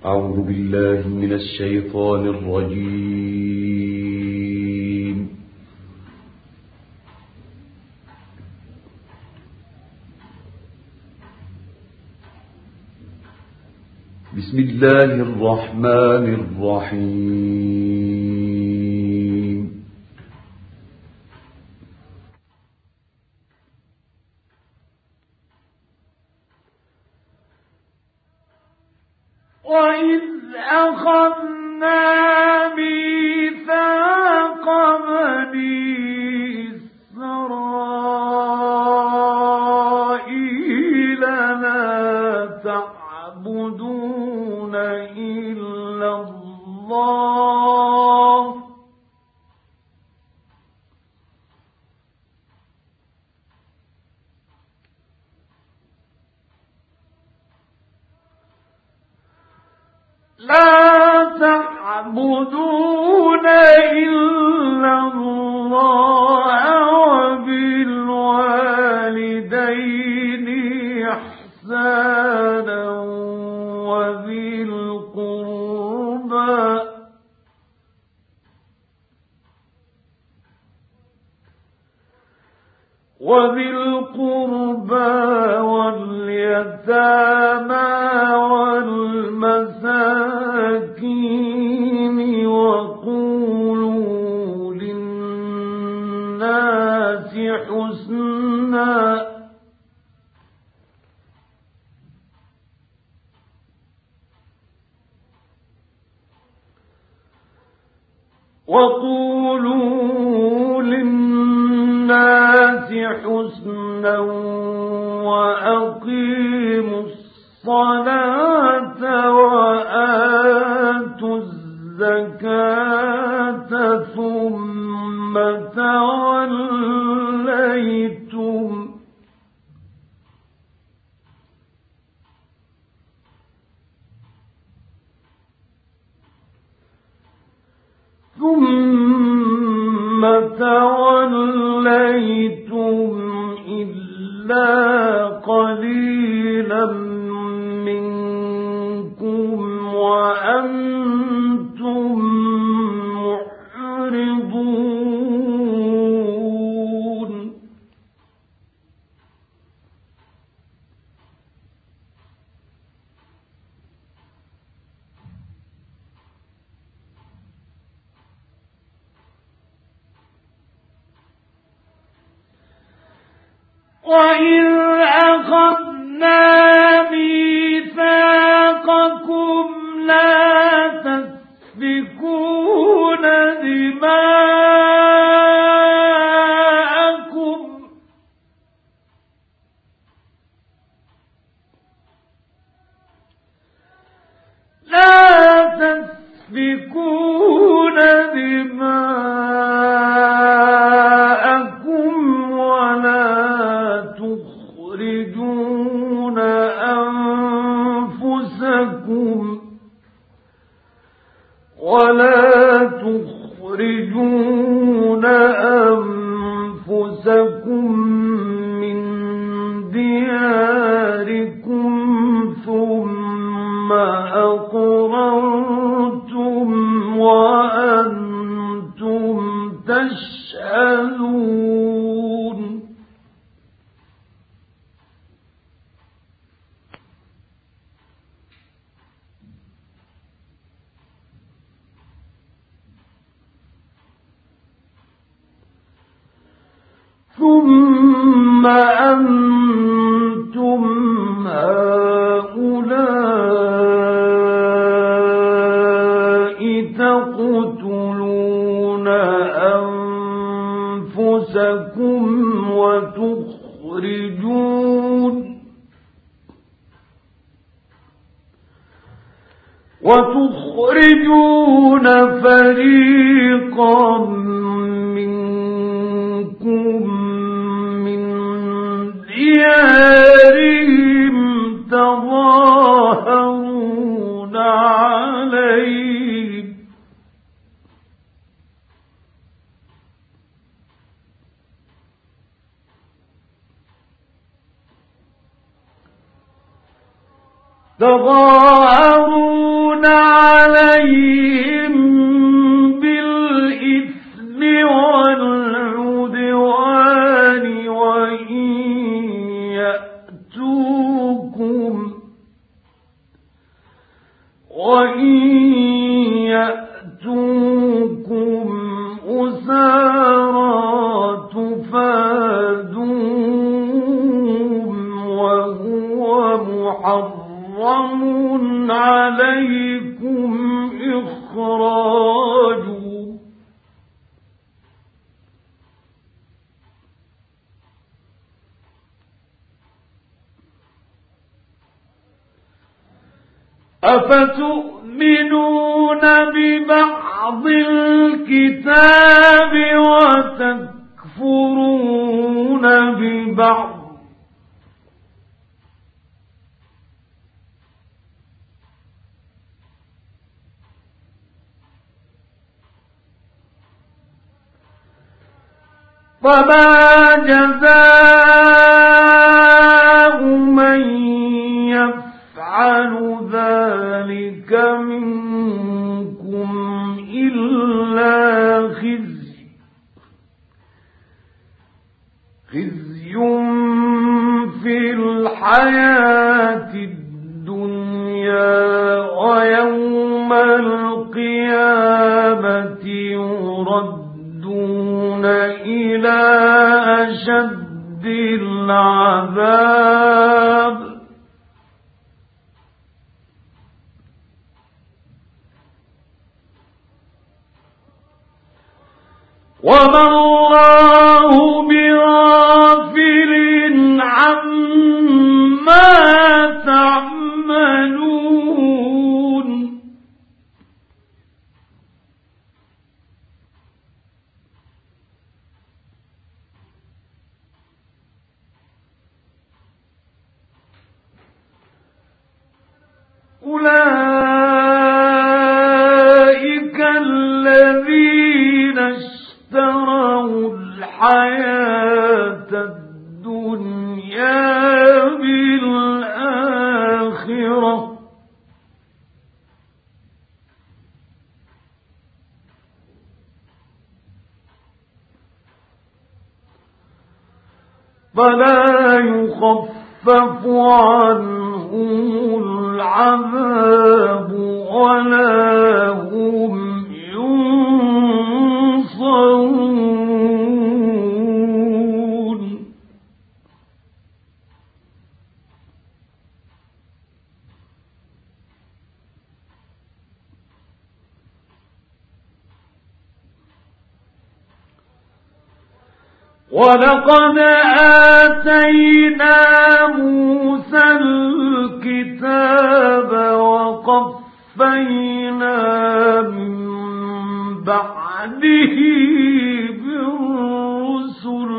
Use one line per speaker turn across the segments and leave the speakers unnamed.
أعوذ بالله من الشيطان الرجيم. بسم الله الرحمن الرحيم.
وَإِذْ أَخَذْنَا مِيثَاقَ بَنِي إِسْرَائِيلَ لَا تَعْبُدُونَ إِلَّا اللَّهَ وَبِالْوَالِدَيْنِ إِحْسَانًا وَذِي الْقُرْبَى وَالْيَتَامَى وَالْمَسَاكِينِ وَقُولُوا لِلنَّاسِ حُسْنًا وَأَقِيمُوا الصَّلَاةَ وَآتُوا الزَّكَاةَ ثُمَّ تَوَلَّيْتُمْ إِلَّا قَلِيلًا مِّنكُمْ وَأَنتُم مُّعْرِضُونَ وَإِذْ أَخَذْنَا مِيثَاقَكُمْ لَا تَسْفِكُونَ دِمَاءَكُمْ ولا تخرجون أنفسكم من دياركم ثم أقررتم وأنتم تشهدون ثم أنتم هؤلاء تقتلون أنفسكم وتخرجون فريقا منكم من ديارهم تظاهرون عليهم تظاهرون وإن يأتوكم أسارى تفادوهم وهو محرم عليكم إخراجهم أفتؤمنون ببعض الكتاب وتكفرون ببعض فما جزاء من يفعل ذلك منكم إلا خزي في الحياة الدنيا ويوم القيامة يردون إلى أشد العذاب وما الله بغافل عما تعملون أولئك الذين اشتروا الحياة الدنيا بالآخرة فلا يخفف عنهم العذاب ولا هم ينصرون ولقد آتينا موسى الكتاب وقفينا من بعده بالرسل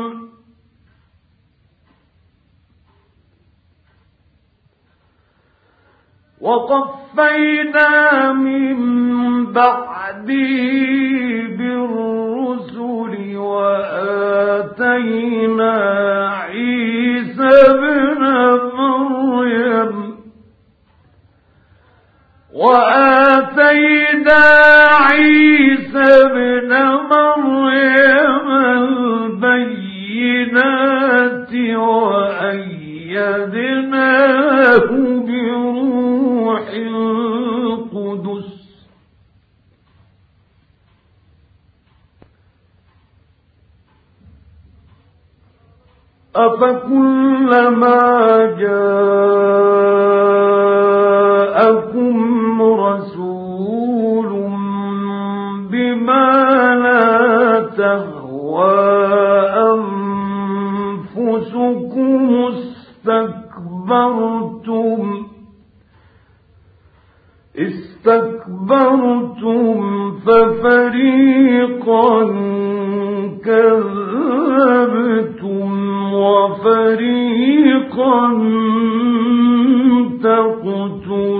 وآتينا عيسى ابن مريم البينات وأيدناه بروح القدس أفكلما جاءكم رسول بما لا تهوى أنفسكم استكبرتم ففريقا كذبتم وفريقا تقتلون